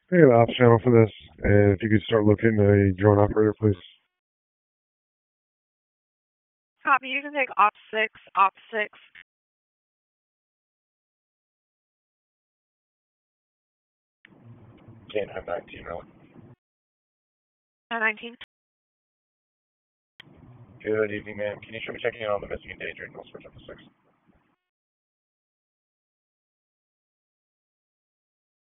Hey, the ops channel for this, and if you could start looking a drone operator, please. Copy, you can take op 6, op 6. Can't have 19, really. 19. Good evening, ma'am. Can you show me checking in on the missing endangered? I'll switch up to 6.